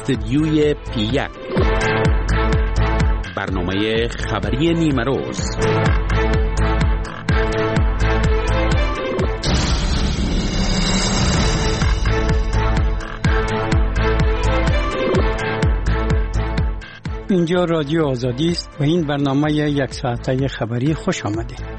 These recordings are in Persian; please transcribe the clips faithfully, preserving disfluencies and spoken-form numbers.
استدیوی پی یک، برنامه خبری نیمه روز. اینجا رادیو آزادی است و این برنامه یک ساعته خبری. خوش آمدید.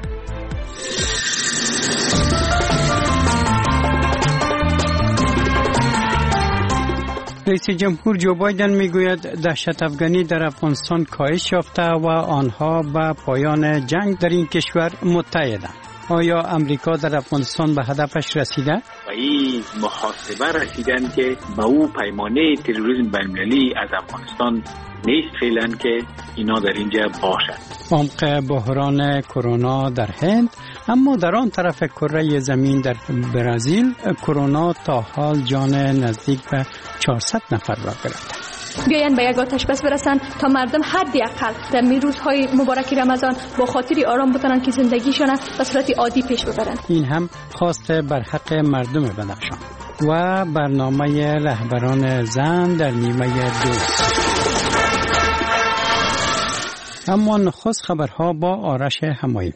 رئیس جمهور جو بایدن میگوید دهشت افغانی در افغانستان کاهش یافته و آنها به پایان جنگ در این کشور متحدند. آیا امریکا در افغانستان به هدفش رسیده؟ و این محاسبه رسیدن که به او پیمانه تروریسم بین‌المللی از افغانستان نیست فعلا که اینا در اینجا باشد. عمق بحران کرونا در هند، اما در آن طرف کره زمین در برزیل کرونا تا حال جان نزدیک به چهارصد نفر را گرفته. بیاین به یک آتش بس برسن تا مردم حداقل در می روزهای مبارک رمضان با خاطری آرام بتونن که زندگیشون به صورت عادی پیش ببرن. این هم خواست بر حق مردم بدخشان و برنامه رهبران زن در نیمه دو. اما نخست خبرها با آرش همایی.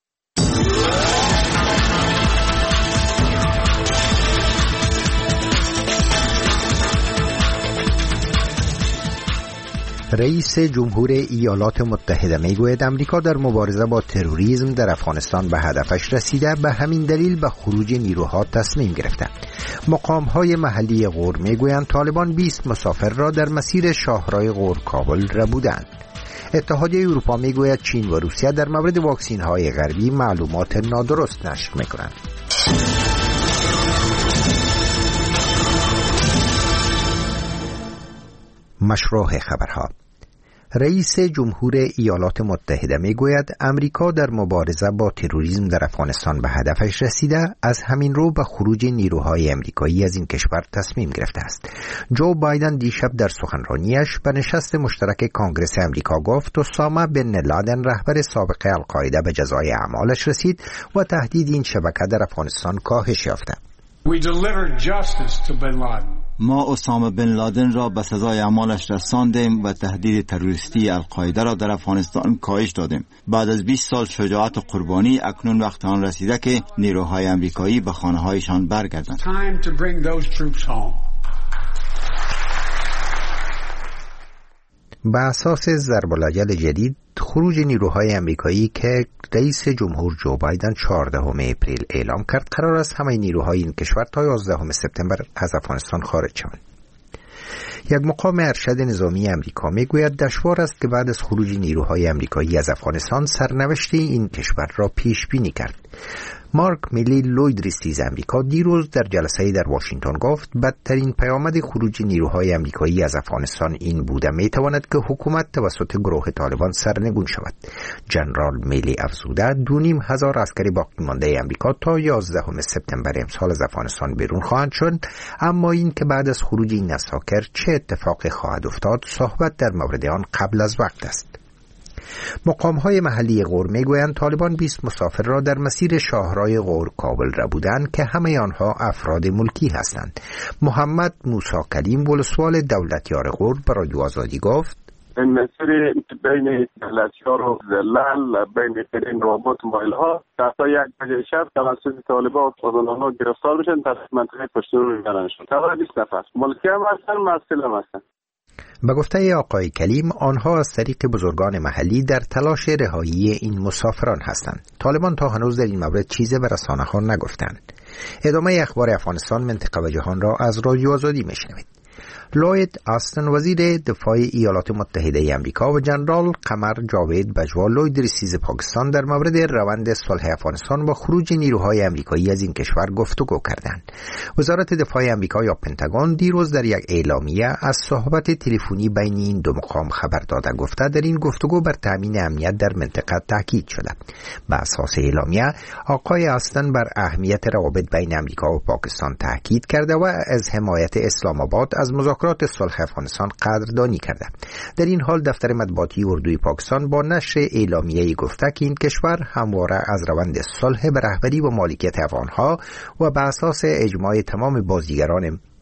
رئیس جمهور ایالات متحده میگوید امریکا در مبارزه با تروریسم در افغانستان به هدفش رسیده، به همین دلیل به خروج نیروها تصمیم گرفته. مقام‌های محلی غور میگویند طالبان بیست مسافر را در مسیر شاهراه غور کابل ربودند. اتحادیه اروپا میگوید چین و روسیه در مورد واکسین‌های غربی معلومات نادرست نشر می‌کنند. مشروع خبرها. رئیس جمهور ایالات متحده میگوید امریکا در مبارزه با تروریسم در افغانستان به هدفش رسیده، از همین رو به خروج نیروهای امریکایی از این کشور تصمیم گرفته است. جو بایدن دیشب در سخنرانیش به نشست مشترک کانگرس امریکا گفت اسامه بن لادن رهبر سابق القاعده به جزای اعمالش رسید و تهدید این شبکه در افغانستان کاهش یافته. We delivered justice to bin Laden. ما اسامه بن لادن را به سزای اعمالش رساندیم و تهدید تروریستی القاعده را در افغانستان کاهش دادیم. بعد از بیست سال شجاعت و قربانی اکنون وقت آن رسیده که نیروهای امریکایی به خانه‌هایشان برگردند. به اساس ضرب‌الاجل جدید خروج نیروهای امریکایی که رئیس جمهور جو بایدن چهاردهم اپریل اعلام کرد، قرار است همه نیروهای این کشور تا یازدهم سپتامبر از افغانستان خارج شوند. یک مقام ارشد نظامی امریکا میگوید دشوار است که بعد از خروج نیروهای امریکایی از افغانستان سرنوشت این کشور را پیش بینی کرد. مارک میلی لوید ریستیز امریکا دیروز در جلسه‌ای در واشنگتن گفت بدترین پیامد خروج نیروهای امریکایی از افغانستان این بوده میتواند که حکومت توسط گروه طالبان سرنگون شود. جنرال میلی افزوده دو نیم هزار عسکر باقی مانده امریکا تا یازدهم سپتامبر امسال از افغانستان بیرون خواهند شد، اما این که بعد از خروج این عساکر چه اتفاقی خواهد افتاد صحبت در مورد آن قبل از وقت است. مقام‌های محلی غور میگویند طالبان بیست مسافر را در مسیر شاهراه غور کابل ربودند که همه آنها افراد ملکی هستند. محمد موسی کلیم ولسوال دولتیار غور به رادیو آزادی گفت این مسیر بین دولتیار و زلال بین ترین رابط مایل‌ها تا یک بجه شب توسط طالبان و ها گرفتار بشن، تا منطقه پشت رو میبرن شد. تا بیست نفر ملکی هم هستن، مسئول هم هستن. به گفته آقای کلیم آنها از طریق بزرگان محلی در تلاش رهایی این مسافران هستند. طالبان تا هنوز در این مورد چیزی به رسانه‌ها نگفتند. ادامه اخبار افغانستان، منطقه و جهان را از رادیو آزادی میشنوید. لوید آستن وزیر دفاع ایالات متحده آمریکا و جنرال قمر جاوید بجوا لوید ریستیز پاکستان در مورد روند صلح افغانستان با خروج نیروهای آمریکایی از این کشور گفتگو کردند. وزارت دفاع آمریکا یا پنتاگون دیروز در یک اعلامیه از صحبت تلفنی بین این دو مقام خبر داده گفته در این گفتگو بر تامین امنیت در منطقه تاکید شده. به اساس اعلامیه آقای آستن بر اهمیت روابط بین آمریکا و پاکستان تاکید کرده و از حمایت اسلام آباد از مذاکرات صلح افغانستان قدردانی کرده. در این حال دفتر مطبوعاتی اردوی پاکستان با نشر اعلامیه‌ای گفته که این کشور همواره از روند صلح به رهبری و مالکیت افغانها و به اساس اجماع تمام بازیگران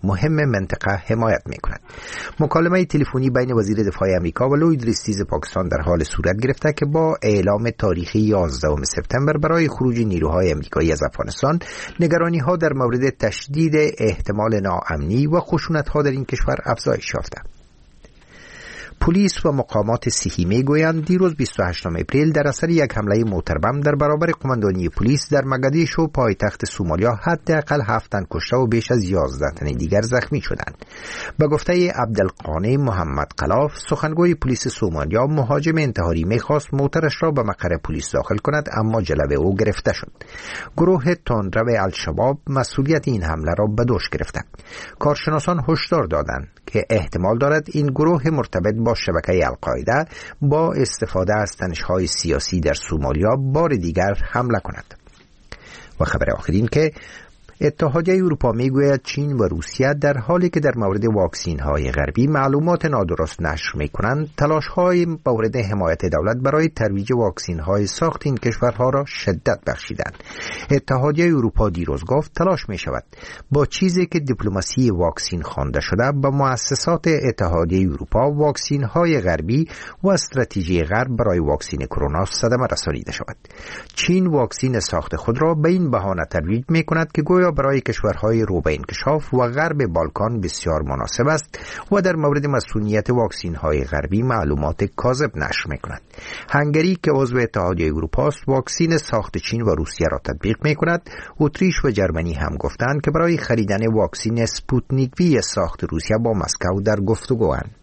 مهم منطقه حمایت می‌کند. مکالمه تلفنی بین وزیر دفاع آمریکا و لوید ریستیز پاکستان در حال صورت گرفته که با اعلام تاریخ یازدهم سپتامبر برای خروج نیروهای آمریکایی از افغانستان، نگرانی‌ها در مورد تشدید احتمال ناامنی و خشونت‌ها در این کشور افزایش یافته. پلیس و مقامات صحی میگویند دیروز بیست و هشتم اپریل در اثر یک حمله موتربم در برابر قماندانی پلیس در مگادیشو پایتخت سومالیا حداقل هفت تن کشته و بیش از یازده تن دیگر زخمی شدند. به گفته عبدالقانی محمد قلاف، سخنگوی پلیس سومالیا، مهاجم انتحاری میخواست موترش را به مقر پلیس داخل کند اما جلب او گرفته شد. گروه تندرو الشباب مسئولیت این حمله را به دوش گرفته. کارشناسان هشدار دادند که احتمال دارد این گروه مرتبط با شبکه القاعده با استفاده از تنش‌های سیاسی در سومالیا بار دیگر حمله کند. و خبر آخرین که اتحادیه اروپا میگوید چین و روسیه در حالی که در مورد واکسین‌های غربی معلومات نادرست نشر می‌کنند، تلاش‌های مورد حمایت دولت برای ترویج واکسین‌های ساخت این کشورها را شدت بخشیدند. اتحادیه اروپا دیروز گفت تلاش می‌شود با چیزی که دیپلماسی واکسین خوانده شده به مؤسسات اتحادیه اروپا واکسین‌های غربی و استراتژی غرب برای واکسین کرونا صدمه رسانیده شود. چین واکسین ساخت خود را به این بهانه ترویج می‌کند که گویا برای کشورهای رو به انکشاف و غرب بالکان بسیار مناسب است و در مورد مسئولیت واکسین‌های غربی معلومات کاذب نشر می‌کند. هنگری که عضو اتحادیه اروپا است، واکسین ساخت چین و روسیه را تطبیق می‌کند. اتریش و جرمنی هم گفتند که برای خریدن واکسین سپوتنیک وی ساخت روسیه با مسکو در گفتگواند.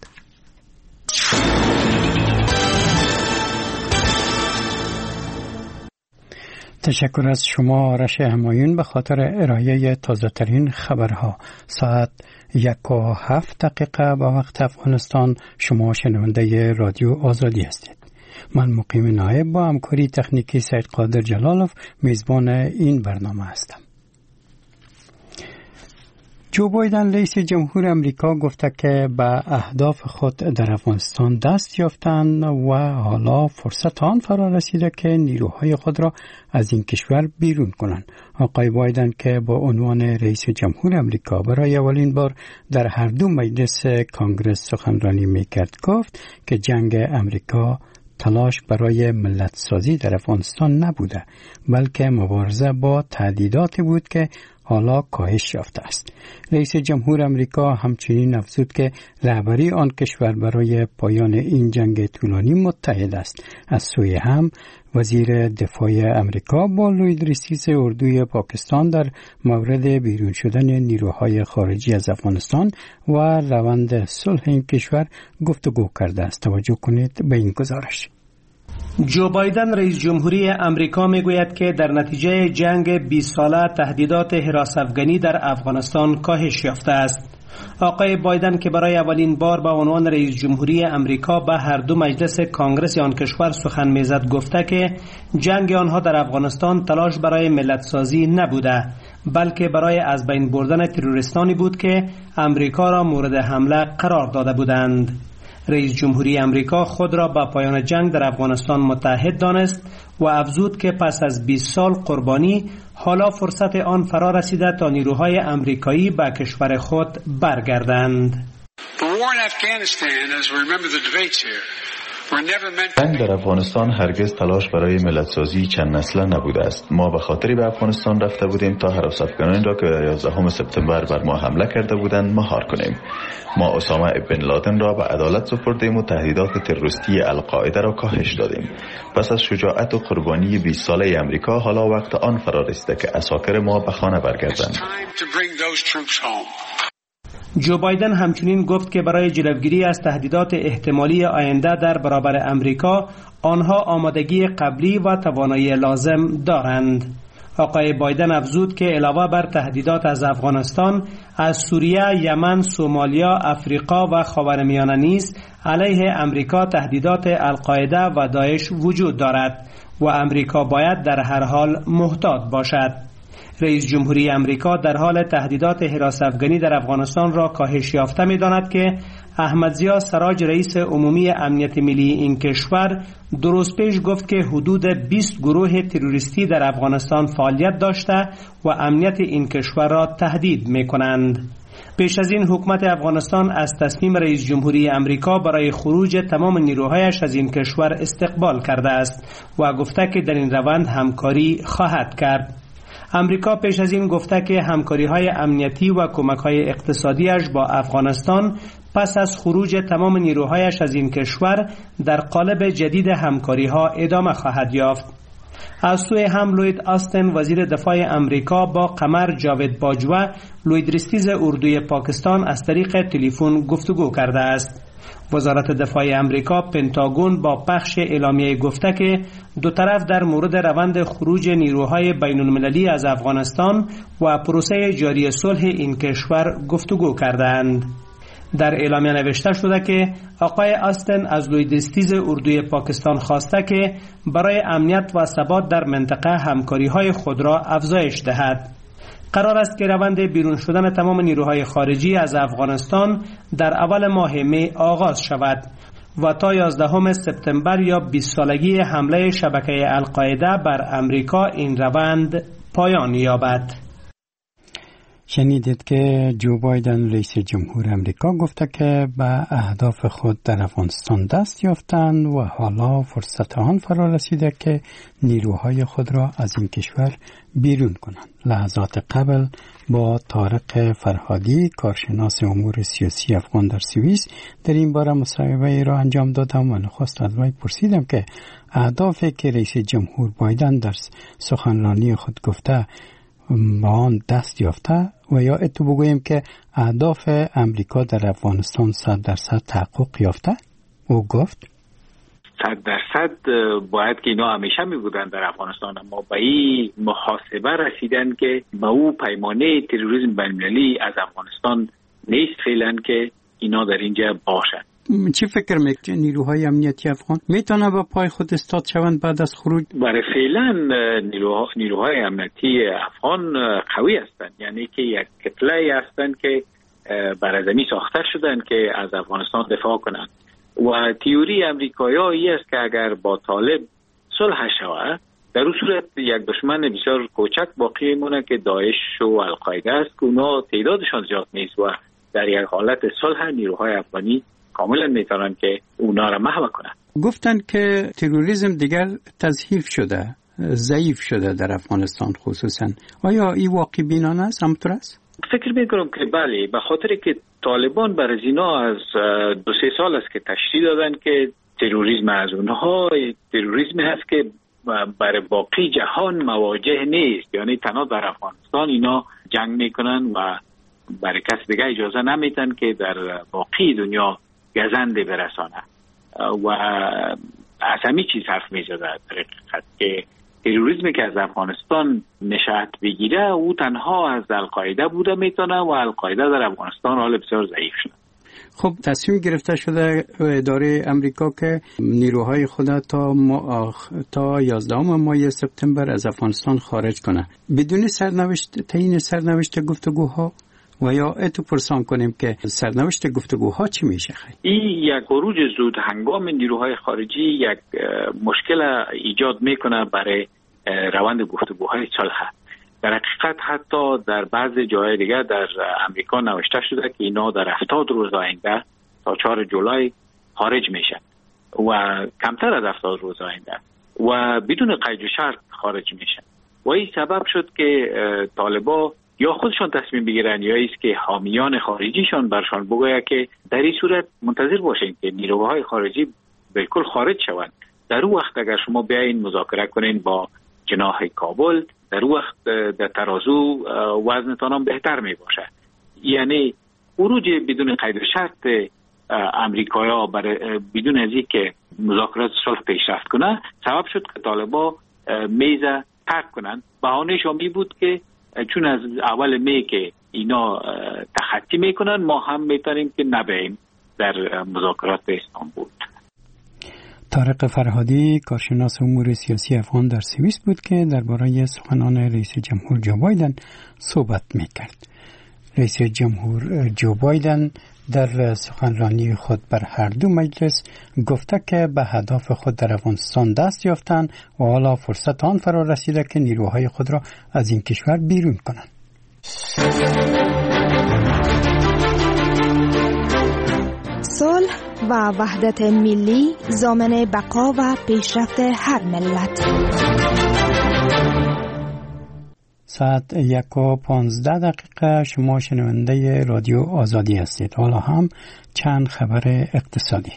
تشکر از شما آرش همایون به خاطر ارائه تازه ترین خبرها. ساعت یک و هفت دقیقه به وقت افغانستان. شما شنونده رادیو آزادی هستید. من مقیم نایب با همکاری تکنیکی سید قادر جلالوف میزبان این برنامه هستم. جو بایدن رئیس جمهور امریکا گفته که به اهداف خود در افغانستان دست یافتند و حالا فرصت آن فرا رسیده که نیروهای خود را از این کشور بیرون کنند. آقای بایدن که با عنوان رئیس جمهور امریکا برای اولین بار در هر دو مجلس کانگرس سخنرانی میکرد، گفت که جنگ امریکا تلاش برای ملت سازی در افغانستان نبوده، بلکه مبارزه با تهدیداتی بود که حالا کاهش یافته است. رئیس جمهور امریکا همچنین افزود که رهبری آن کشور برای پایان این جنگ طولانی متحد است. از سوی هم وزیر دفاع امریکا با لوید ریستیز اردوی پاکستان در مورد بیرون شدن نیروهای خارجی از افغانستان و روند صلح این کشور گفتگو کرده است. توجه کنید به این گزارش. جو بایدن رئیس جمهوری امریکا میگوید که در نتیجه جنگ بیست ساله تهدیدات حراس افغانی در افغانستان کاهش یافته است. آقای بایدن که برای اولین بار با عنوان رئیس جمهوری امریکا به هر دو مجلس کانگرس آن کشور سخن میزد، گفته که جنگ آنها در افغانستان تلاش برای ملت سازی نبوده، بلکه برای از بین بردن تروریستانی بود که امریکا را مورد حمله قرار داده بودند. رئیس جمهوری امریکا خود را با پایان جنگ در افغانستان متحد دانست و افزود که پس از بیست سال قربانی حالا فرصت آن فرا رسیده تا نیروهای امریکایی به کشور خود برگردند. جنگ در افغانستان هرگز تلاش برای ملت‌سازی چند نسله نبوده است. ما به خاطری به افغانستان رفته بودیم تا هراس افغانان را که یازدهم سپتامبر بر ما حمله کرده بودند مهار کنیم. ما اسامه بن لادن را به عدالت سپردیم و تهدیدات تروریستی القاعده را کاهش دادیم. پس از شجاعت و قربانی بیست ساله امریکا، حالا وقت آن فرا رسیده که عساکر ما به خانه برگردند. جو بایدن همچنین گفت که برای جلوگیری از تهدیدات احتمالی آینده در برابر امریکا، آنها آمادگی قبلی و توانایی لازم دارند. آقای بایدن افزود که علاوه بر تهدیدات از افغانستان، از سوریه، یمن، سومالیا، افریقا و خاورمیانه نیز علیه امریکا تهدیدات القاعده و داعش وجود دارد و امریکا باید در هر حال محتاط باشد. رئیس جمهوری امریکا در حال تهدیدات حراس افغانی در افغانستان را کاهش یافته می‌داند که احمد ضیا سراج رئیس عمومی امنیت ملی این کشور دو روز پیش گفت که حدود بیست گروه تروریستی در افغانستان فعالیت داشته و امنیت این کشور را تهدید می‌کنند. پیش از این حکومت افغانستان از تصمیم رئیس جمهوری امریکا برای خروج تمام نیروهایش از این کشور استقبال کرده است و گفته که در این روند همکاری خواهد کرد. امریکا پیش از این گفته که همکاری‌های امنیتی و کمک‌های اقتصادیش با افغانستان پس از خروج تمام نیروهایش از این کشور در قالب جدید همکاری‌ها ادامه خواهد یافت. از سوی هم لوید آستن وزیر دفاع امریکا با قمر جاوید باجوا لوید رستیز اردوی پاکستان از طریق تلفن گفتگو کرده است. وزارت دفاع امریکا پنتاگون با پخش اعلامیه گفته که دو طرف در مورد روند خروج نیروهای بین المللی از افغانستان و پروسه جاری صلح این کشور گفتگو کردند. در اعلامیه نوشته شده که آقای آستن از لوید رستیز اردوی پاکستان خواسته که برای امنیت و ثبات در منطقه همکاری‌های خود را افزایش دهد. قرار است که روند بیرون شدن تمام نیروهای خارجی از افغانستان در اول ماه می آغاز شود و تا یازدهم سپتامبر یا بیست سالگی حمله شبکه القاعده بر امریکا این روند پایان یابد. شنیدید که جو بایدن رئیس جمهور امریکا گفته که به اهداف خود در افغانستان دست یافتند و حالا فرصت آن فرا رسیده که نیروهای خود را از این کشور بیرون کنند. لحظات قبل با طارق فرهادی کارشناس امور سیاسی افغان در سوئیس در این باره مصاحبه را انجام دادم و نخست از وی پرسیدم که اهدافی که رئیس جمهور بایدن در سخنرانی خود گفته با آن دست یافته و یا اتو بگوییم که اهداف امریکا در افغانستان صد درصد تحقق یافته. او گفت صد درصد باید که اینا همیشه می بودن در افغانستان، اما به این محاسبه رسیدن که به او پیمانه تروریسم بین‌المللی از افغانستان نیست فعلا که اینا در اینجا باشند. چی فکر میکنید نیروهای امنیتی افغان میتونه با پای خود استاد شوند بعد از خروج؟ برای فعلا نیروها نیروهای امنیتی افغان قوی هستند، یعنی که یک کتله هستند که برای زمین ساخته شدن که از افغانستان دفاع کنند و تئوری امریکایی‌ها این است که اگر با طالب صلح شود در اون صورت یک دشمن بسیار کوچک باقی مونه که داعش و القاعده است که اونا تعدادشان زیاد نیست و در یک حالت صلح نیروهای افغانی کاملا میتونن که اونا را محو کنن. گفتن که تروریسم دیگر تضعیف شده، ضعیف شده در افغانستان خصوصا. آیا این واقع بینانه است؟ همطور است؟ فکر میکنم که بله، به خاطر که طالبان بر از اینا از دو سه سال است که تشریح دادن که تروریسم از اونها تروریسم هست که برای باقی جهان مواجه نیست، یعنی تنها در افغانستان اینا جنگ میکنن و برای کس دیگه اجازه نمیدن که در باقی دنیا گزنده برسانه و از همین چیز حرف میزده در حقیقت که تروریسمی که از افغانستان نشأت بگیره او تنها از القاعده بوده میتونه و القاعده در افغانستان حال بسیار ضعیف شده. خب تصمیم گرفته شده اداره امریکا که نیروهای خود تا ما تا یازدهم ماه سپتامبر از افغانستان خارج کنه بدون سرنوشت تعیین سرنوشت گفتگوها و یا اتو پرسان کنیم که سرنوشت گفتگوها چی میشه؟ این یک خروج زود هنگام نیروهای خارجی یک مشکل ایجاد میکنه برای روند گفتگوهای صلح. در حقیقت حتی در بعض جای دیگه در امریکا نوشته شده که اینا در هفتاد روز آینده تا چهارم جولای خارج میشن و کمتر از هفتاد روز آینده و بدون قید و شرط خارج میشن و این سبب شد که طالبا یا خودشان تصمیم بگیرن یا ایست که حامیان خارجیشان برشان بگوید که در این صورت منتظر باشین که نیروهای خارجی بالکل خارج شوند. در اون وقت اگر شما بیاین مذاکره کنین با جناح کابل در اون وقت در ترازو وزنتان هم بهتر می باشه. یعنی خروج بدون قید و شرط امریکایا برای بدون از اینکه مذاکرات صلح پیشرفت کنه سبب شد که طالبا میز ترک کنن. بهانه‌اش این بود که چون از اول می که اینا تخطی میکنن ما هم میتونیم که نبیم در مذاکرات استانبول. طارق فرهادی کارشناس امور سیاسی افغان در سوئیس بود که درباره سخنان رئیس جمهور جو بایدن صحبت میکرد. رئیس جمهور جو بایدن در سخنرانی خود بر هر دو مجلس گفته که به هدف خود در افغانستان دست یافتند و حالا فرصت آن فرا رسیده که نیروهای خود را از این کشور بیرون کنند. و وحدت ملی ضامن بقا و پیشرفت هر ملت. ساعت یک و پانزده دقیقه شما شنونده رادیو آزادی هستید. حالا هم چند خبر اقتصادی.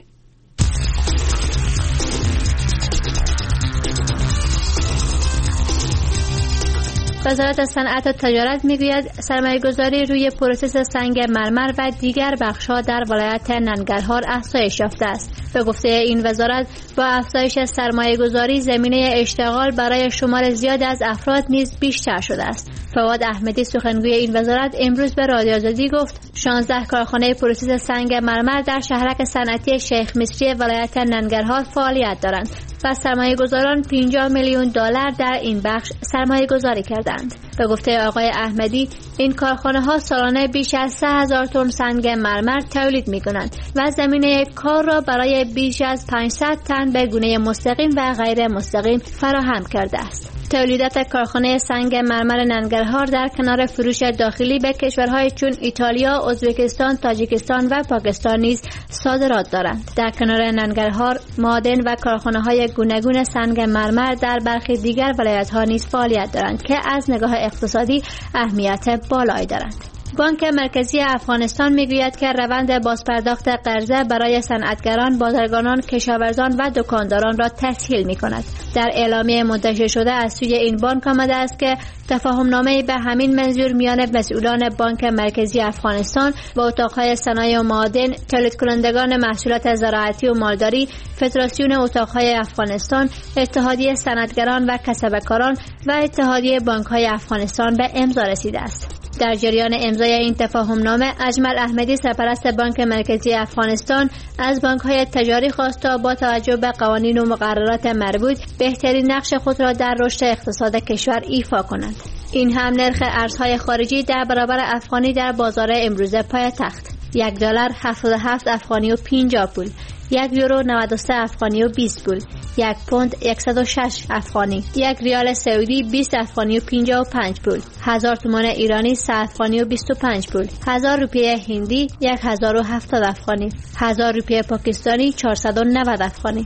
وزارت صنعت و تجارت میگوید سرمایه‌گذاری روی پروسس سنگ مرمر و دیگر بخش‌ها در ولایت ننگرهار افزایش یافته است. به گفته این وزارت با افزایش سرمایه‌گذاری زمینه اشتغال برای شمار زیاد از افراد نیز بیشتر شده است. فواد احمدی سخنگوی این وزارت امروز به رادیو آزادی گفت شانزده کارخانه پروسس سنگ مرمر در شهرک صنعتی شیخ مصری ولایت ننگرهار فعالیت دارند و سرمایه‌گذاران پنجاه میلیون دلار در این بخش سرمایه‌گذاری کردند. به گفته آقای احمدی این کارخانه‌ها سالانه بیش از سه هزار تن سنگ مرمر تولید می‌کنند و زمینه کار را برای بیش از پانصد تن به گونه مستقیم و غیر مستقیم فراهم کرده است. تولیدات کارخانه سنگ مرمر ننگرهار در کنار فروش داخلی به کشورهای چون ایتالیا، ازبکستان، تاجیکستان و پاکستان نیز صادرات دارند. در کنار ننگرهار معادن و کارخانه‌های گوناگون سنگ مرمر در برخی دیگر ولایت‌ها نیز فعالیت دارند که از نگاه اقتصادی اهمیت بالایی دارند. بانک مرکزی افغانستان میگوید که روند بازپرداخت قرضه برای صنعتگران، بازرگانان، کشاورزان و دکانداران را تسهیل می‌کند. در اعلامیه منتشر شده از سوی این بانک آمده است که تفاهم‌نامه‌ای به همین منظور میان مسئولان بانک مرکزی افغانستان و اتاق‌های صنایع و معادن، تولید کنندگان محصولات زراعتی و مالداری، فدراسیون اتاق‌های افغانستان، اتحادیه صنعتگران و کسبکاران و اتحادیه بانک‌های افغانستان به امضا رسیده است. در جریان امضای این تفاهمنامه اجمل احمدی سرپرست بانک مرکزی افغانستان از بانک‌های تجاری خواست تا با توجه به قوانین و مقررات مربوط بهترین نقش خود را در رشد اقتصاد کشور ایفا کنند. این هم نرخ ارزهای خارجی در برابر افغانی در بازار امروزه پایتخت: یک دلار هفتاد و هفت افغانی و پنجاه پول، یک یورو نود و سه افغانی و بیست پول، یک پوند صد و شش افغانی، یک ریال سعودی بیست افغانی و پنجاه و پنج پول، هزار تومان ایرانی سه افغانی و بیست و پنج پول، هزار روپیه هندی یک هزار و هفتاد افغانی، هزار روپیه پاکستانی چهارصد و نود افغانی.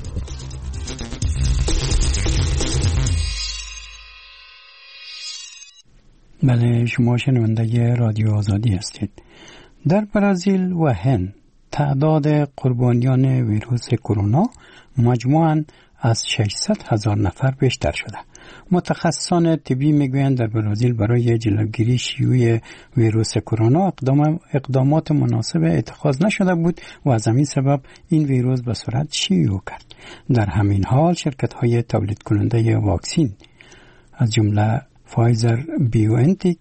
بله، شما شنونده رادیو آزادی هستید. در برزیل و هند تعداد قربانیان ویروس کرونا مجموعاً از ششصد هزار نفر بیشتر شده. متخصصان طبی میگویند در برزیل برای جلوگیری شیوع ویروس کرونا اقدام اقدامات مناسب اتخاذ نشده بود و از همین سبب این ویروس به سرعت شیوع کرد. در همین حال شرکت‌های تولید کننده واکسن از جمله فایزر بیوانتیک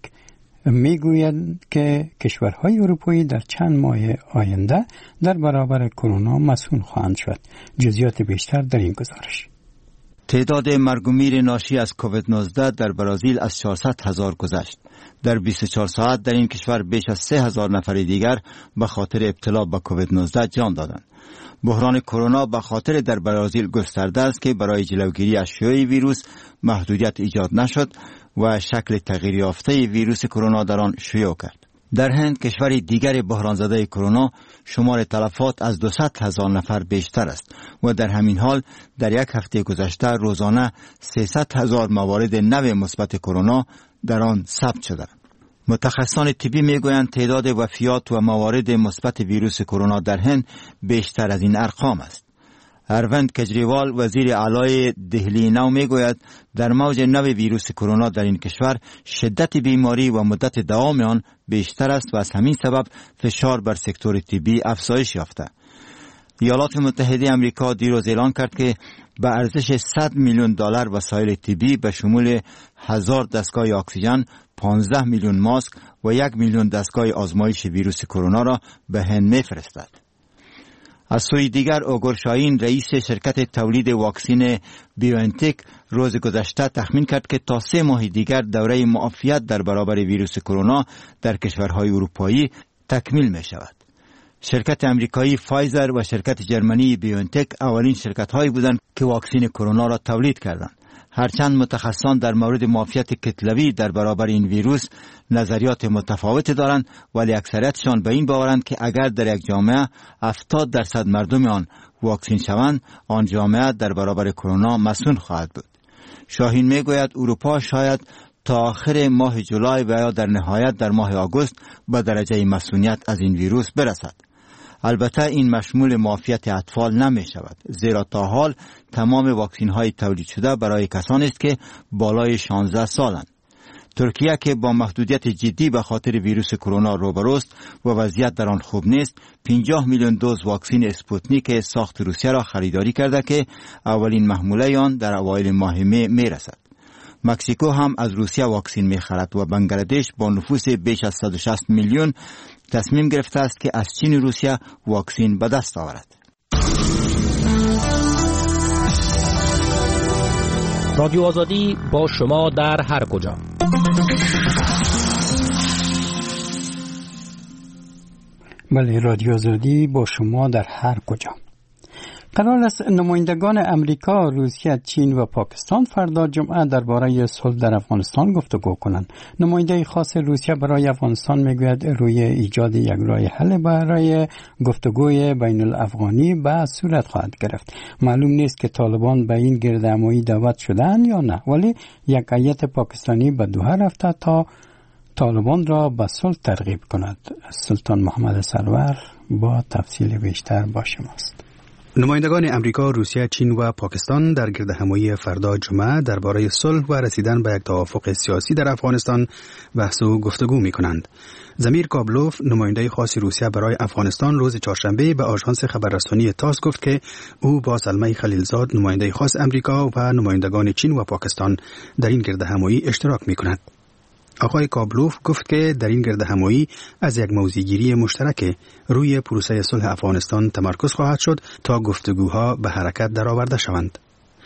میگویند که کشورهای اروپایی در چند ماه آینده در برابر کرونا مسئول خواهند شد. جزئیات بیشتر در این گزارش. تعداد مرگ و میر ناشی از کووید نوزده در برزیل از چهارصد هزار گذشت. در بیست و چهار ساعت در این کشور بیش از سه هزار نفر دیگر به خاطر ابتلا به کووید نوزده جان دادند. بحران کرونا به خاطر در برزیل گسترده است که برای جلوگیری از شیوع ویروس محدودیت ایجاد نشد و شکل تغییر یافته ویروس کرونا در آن شیوع کرد. در هند، کشور دیگر بحران زده کرونا، شمار تلفات از دویست هزار نفر بیشتر است و در همین حال در یک هفته گذشته روزانه سیصد هزار موارد نو مثبت کرونا در آن ثبت شده. متخصصان طبی میگویند تعداد وفیات و موارد مثبت ویروس کرونا در هند بیشتر از این ارقام است. اروند کجریوال وزیر اعلی دهلی نو میگوید در موج نو ویروس کرونا در این کشور شدت بیماری و مدت دوام آن بیشتر است و از همین سبب فشار بر سکتور طبی افزایش یافته. ایالات متحده آمریکا دیروز اعلام کرد که به ارزش صد میلیون دلار وسایل طبی به شمول هزار دستگاه اکسیژن، پانزده میلیون ماسک و یک میلیون دستگاه آزمایش ویروس کرونا را به هند میفرستد. از سوی دیگر اوگور شاهین رئیس شرکت تولید واکسن بیوانتیک روز گذشته تخمین کرد که تا سه ماه دیگر دوره معافیت در برابر ویروس کرونا در کشورهای اروپایی تکمیل می شود. شرکت امریکایی فایزر و شرکت جرمنی بیوانتیک اولین شرکت هایی بودند که واکسن کرونا را تولید کردند. هرچند متخصصان در مورد معافیت کتلوی در برابر این ویروس نظریات متفاوتی دارند، ولی اکثریتشان به این باورند که اگر در یک جامعه هفتاد درصد مردم آن واکسین شوند، آن جامعه در برابر کرونا مسئول خواهد بود. شاهین میگوید اروپا شاید تا آخر ماه جولای و یا در نهایت در ماه آگوست به درجه مسئولیت از این ویروس برسد. البته این مشمول معافیت اطفال نمی شود، زیرا تا حال تمام واکسین های تولید شده برای کسانی است که بالای شانزده سالند. ترکیه که با محدودیت جدی به خاطر ویروس کرونا روبروست و وضعیت در آن خوب نیست، پنجاه میلیون دوز واکسین اسپوتنیک ساخت روسیه را خریداری کرده که اولین محموله آن در اوایل ماه می میرسد. مکزیکو هم از روسیه واکسین می‌خرد و بنگلادش با نفوس بیش از صد و شصت میلیون تصمیم گرفته است که از چین و روسیه واکسین به دست آورد. رادیو آزادی با شما در هر کجا. بله، رادیو آزادی با شما در هر کجا. قرار است نمایندگان امریکا، روسیه، چین و پاکستان فردا جمعه درباره صلح در افغانستان گفتگو کنند. نماینده خاص روسیه برای افغانستان میگوید روی ایجاد یک راه حل برای گفتگوی بین الافغانی به صورت خواهد گرفت. معلوم نیست که طالبان به این گردهمایی دعوت شدند یا نه، ولی یک هیئت پاکستانی به دوحه رفته تا طالبان را به صلح ترغیب کند. سلطان محمد سرور با تفصیل بیشتر با شماست. نمایندگان امریکا، روسیه، چین و پاکستان در گردهمایی فردا جمعه درباره صلح و رسیدن به یک توافق سیاسی در افغانستان بحث و گفتگو می‌کنند. زمیر کابلوف، نماینده خاص روسیه برای افغانستان، روز چهارشنبه به آژانس خبررسانی تاس گفت که او با سلمه خلیلزاد، نماینده خاص امریکا و نمایندگان چین و پاکستان در این گردهمایی اشتراک می‌کند. آقای کابلوف گفت که در این گردهمایی از یک موضوعگیری مشترک روی پروسه صلح افغانستان تمرکز خواهد شد تا گفتگوها به حرکت درآورده شوند.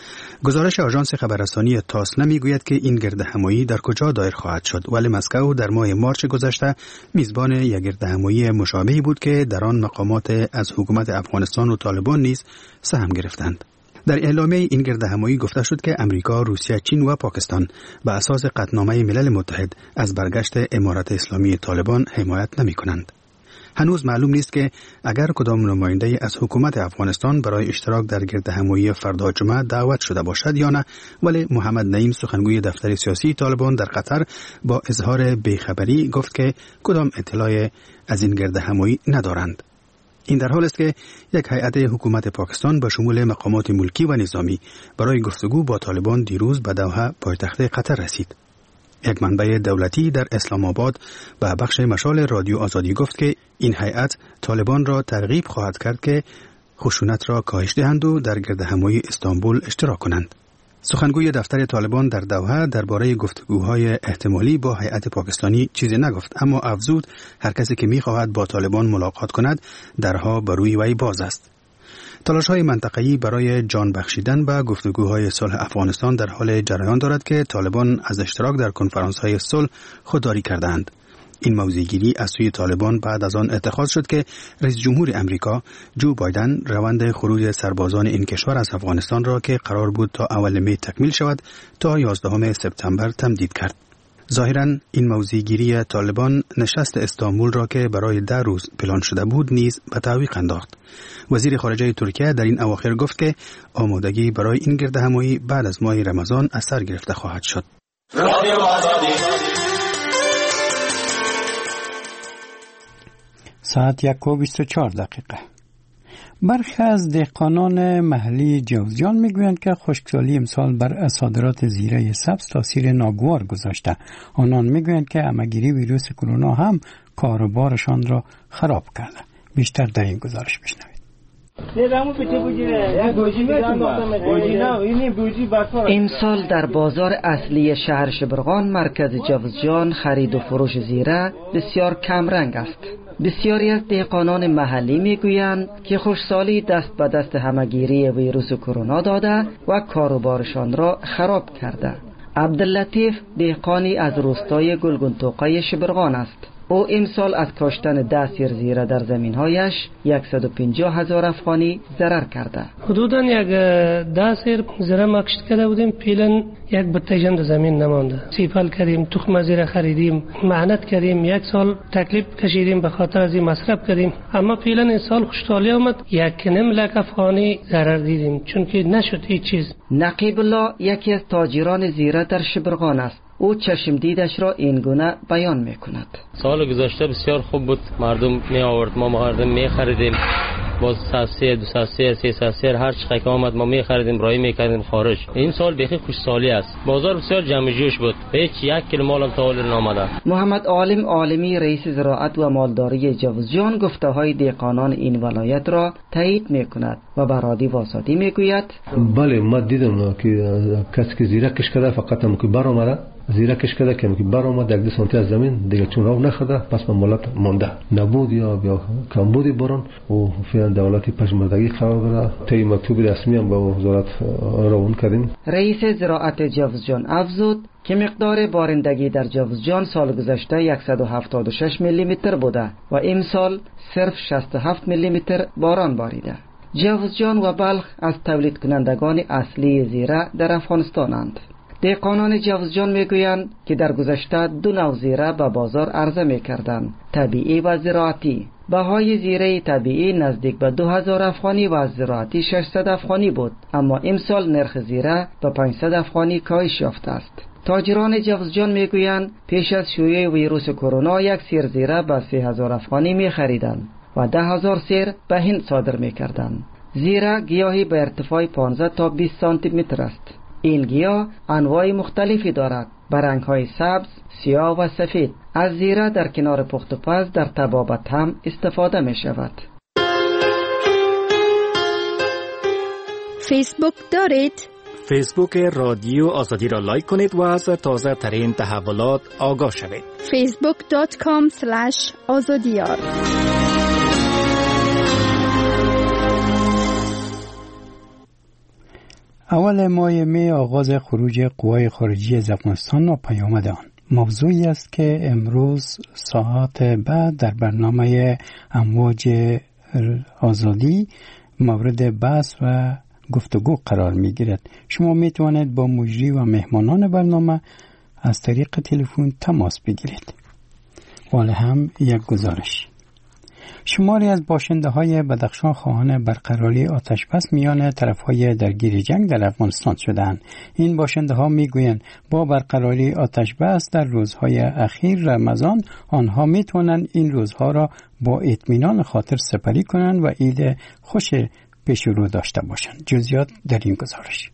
گزارش آژانس خبررسانی تاس نمیگوید که این گردهمایی در کجا دایر خواهد شد، ولی مسکو در ماه مارچ گذشته میزبان یک گردهمایی مشابهی بود که در آن مقامات از حکومت افغانستان و طالبان نیز سهم گرفتند. در اعلامیه این گردهمایی گفته شد که امریکا، روسیه، چین و پاکستان به اساس قطعنامه ملل متحد از برگشت امارت اسلامی طالبان حمایت نمی کنند. هنوز معلوم نیست که اگر کدام نماینده از حکومت افغانستان برای اشتراک در گردهمایی فردا جمعه دعوت شده باشد یا نه، ولی محمد نعیم، سخنگوی دفتر سیاسی طالبان در قطر، با اظهار بیخبری گفت که کدام اطلاع از این گردهمایی ندارند. این در حال است که یک هیئت حکومت پاکستان به شمول مقامات ملکی و نظامی برای گفتگو با طالبان دیروز به دوحه، پایتخت قطر رسید. یک منبع دولتی در اسلام آباد به بخش مشال رادیو آزادی گفت که این هیئت طالبان را ترغیب خواهد کرد که خشونت را کاهش دهند و در گردهمایی استانبول اشتراک کنند. سخنگوی دفتر طالبان در دوحه درباره گفتگوهای احتمالی با هیئت پاکستانی چیزی نگفت، اما افزود هر کسی که می‌خواهد با طالبان ملاقات کند درها بر روی وی باز است. تلاش‌های منطقه‌ای برای جان بخشیدن به گفتگوهای صلح افغانستان در حال جریان دارد که طالبان از اشتراک در کنفرانس‌های صلح خودداری کردند. این موضوعگیری از سوی طالبان بعد از آن اتخاذ شد که رئیس جمهور امریکا جو بایدن روند خروج سربازان این کشور از افغانستان را که قرار بود تا اول می تکمیل شود تا یازدهم سپتامبر تمدید کرد. ظاهراً این موضوعگیری طالبان نشست استانبول را که برای ده روز پلان شده بود نیز به تعویق انداخت. وزیر خارجه ترکیه در این اواخر گفت که آمادگی برای این گردهمایی بعد از ماه رمضان از سر گرفته خواهد شد. ساعت یک و بیست و چهار دقیقه. برخی از دهقانان محلی جوزجان میگویند که خشکسالی امسال بر صادرات زیره سبز تاثیر ناگوار گذاشته. آنان میگویند که همه‌گیری ویروس کرونا هم کاروبارشان را خراب کرده. بیشتر در این گزارش بشنوید. امسال در بازار اصلی شهر شبرغان مرکز جوزجان خرید و فروش زیره بسیار کم رنگ است. بسیاری از دهقانان محلی میگویند که خشکسالی دست به دست همه‌گیری ویروس کرونا داده و کاروبارشان را خراب کرده. عبداللطیف دهقانی از روستای گلگونتوقه شبرغان است. او امسال از کاشتن ده سیر زیره در زمینهایش صد و پنجاه هزار افغانی ضرر کرده. حدوداً یک ده سیر زیره ما کشت کرده بودیم، پیلن یک بتجن در زمین نمانده. سیپل کردیم، تخم زیره خریدیم، مهنت کردیم، یک سال تکلیف کشیدیم، به خاطر از این مصرف کردیم. اما پیلن این سال خوشحالی آمد، یک نیم لک افغانی ضرر دیدیم، چون که نشد هیچ چیز. نقیب الله یکی از تاجران زیره در شبرغان است. او چشم دیدش را این گونه بیان میکند. سال گذشته بسیار خوب بود، مردم می آورد، ما مردم می خریدیم، باز ساسیر دو ساسیر سه ساسیر هر چقدر که آمد ما می خریدیم، رای می کردیم خارج. این سال بیخی خوشحالی است، بازار بسیار جمع جوش بود، هیچ یک کیلو مال هم تا حال نآمده. محمد عالم عالمی رئیس زراعت و مالداری جوزجان گفته های دهقانان این ولایت را تایید میکند و برادی واسطی میگوید بله ما دیدم که کسی که زیره کش کرده فقط هم که بر آمده، زیره کش کرده که بر آمد یک دو سانتی از زمین دیگه چون رو نخورده، پس ممالات مانده، نبود یا یا کمبود باران و فعلا دولتی پشمردگی قرار داره. طی مکتوب رسمی هم با وزارت روان کردیم. رئیس زراعت جوزجان افزود که مقدار بارندگی در جوزجان سال گذشته صد و هفتاد و شش میلی متر بوده و امسال صرف شصت و هفت میلی متر باران باریده. جوزجان و بلخ از تولید کنندگان اصلی زیره در افغانستانند. دهقانان جوزجان میگویند که در گذشته دو نوع زیره به بازار عرضه میکردند، طبیعی و زراعتی. بهای زیره طبیعی نزدیک به دو هزار افغانی و زراعتی ششصد افغانی بود، اما امسال نرخ زیره به پانصد افغانی کاهش یافته است. تاجران جوزجان میگویند پیش از شیوع ویروس کرونا یک سیر زیره به سه هزار افغانی میخریدند و ده هزار سیر به هند صادر میکردند. زیره گیاهی به ارتفاع پانزده تا بیست سانتی متر است. این گیاه انواع مختلفی دارد، به رنگ‌های سبز، سیاه و سفید. از زیره در کنار پخت و پز در طبابت هم استفاده می شود. فیسبوک دارید؟ فیسبوک رادیو آزادی را لایک کنید و از تازه ترین تحولات آگاه شوید. فیسبوک دات کام اسلش آزادیار. اول ماه می آغاز خروج قوای خارجی از افغانستان و پیامد آن موضوعی است که امروز ساعت بعد در برنامه امواج آزادی مورد بحث و گفتگو قرار می گیرد. شما می توانید با مجری و مهمانان برنامه از طریق تلفن تماس بگیرید. ولی هم یک گزارش: شماری از باشنده های بدخشان خواهان برقراری آتش بس میان طرف های درگیر جنگ در افغانستان شدند. این باشنده ها می گویند با برقراری آتش بس در روزهای اخیر رمضان آنها می توانند این روزها را با اطمینان خاطر سپری کنند و عید خوش پیش رو داشته باشند. جزئیات در این گزارش.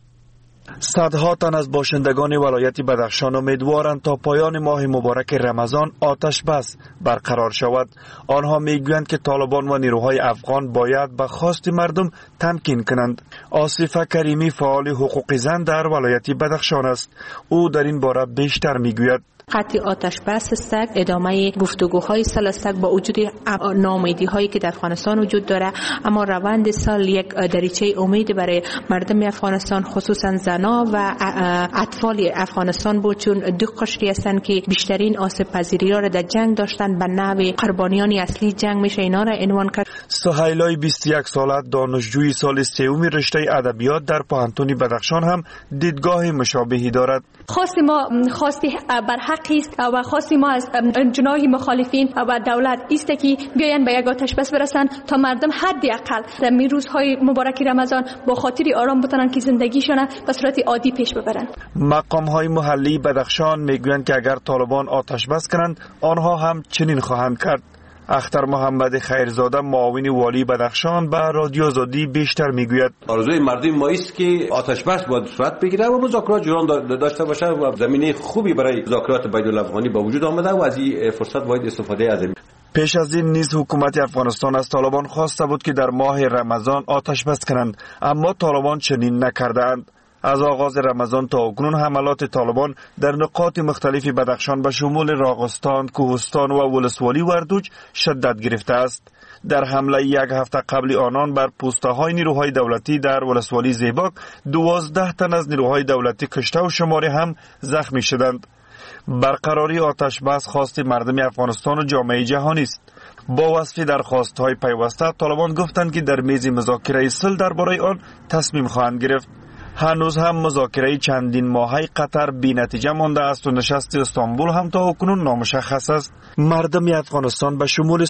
صدها تن از باشندگان ولایت بدخشان امیدوارند تا پایان ماه مبارک رمضان آتش بس برقرار شود. آنها میگویند که طالبان و نیروهای افغان باید به خواست مردم تمکین کنند. آصف کریمی فعال حقوق زن در ولایت بدخشان است. او در این باره بیشتر میگوید. قطع آتش بس استک ادامه گفتگوهای سالستک با وجود ناامیدی هایی که در افغانستان وجود داره، اما روند سال یک دریچه امید برای مردم افغانستان خصوصا زنا و اطفال افغانستان بود، چون دو قشری هستند که بیشترین آسیب پذیری را در جنگ داشتند. به نحو قربانیان اصلی جنگ میشه اینا را عنوان کرد. سهیلای بیست و یک ساله دانشجوی سال سوم رشته ادبیات در پوهنتون بدخشان هم دیدگاه مشابهی دارد. خواست ما خواستی بر حقی است و خواستی ما از جناح مخالفین و دولت است که بیاین به یک آتش بس برسن تا مردم حداقل در می روزهای مبارک رمضان با خاطری آرام بتونن که زندگیشون به صورت عادی پیش ببرن. مقام های محلی بدخشان میگویند که اگر طالبان آتش بس کنند آنها هم چنین خواهند کرد. اختر محمد خیرزاده معاون والی بدخشان به رادیو آزادی بیشتر میگوید. آرزوی مردم ما است که آتش بس باید صورت بگیره و مذاکرات جریان داشته باشه و زمینه خوبی برای مذاکرات بین الافغانی با وجود آمده و از این فرصت باید استفاده از این. پیش از این نیز حکومت افغانستان از طالبان خواسته بود که در ماه رمضان آتش بس کنند، اما طالبان چنین نکردند. از آغاز رمضان تا اکنون حملات طالبان در نقاط مختلفی بدخشان به شمول راغستان، کوهستان و ولسوالی وردوج شدت گرفته است. در حمله یک هفته قبل آنان بر پوسته‌های نیروهای دولتی در ولسوالی زیباک دوازده تن از نیروهای دولتی کشته و شماری هم زخمی شدند. برقراری آتش بس خواست مردم افغانستان و جامعه جهانی است. با وصف درخواست‌های پیوسته، طالبان گفتند که در میز مذاکره صلح درباره آن تصمیم خواهند گرفت. هنوز هم مذاکره چندین ماهه قطر بی نتیجه مانده است و نشست استانبول هم تا اکنون نامشخص است. مردم افغانستان به شمول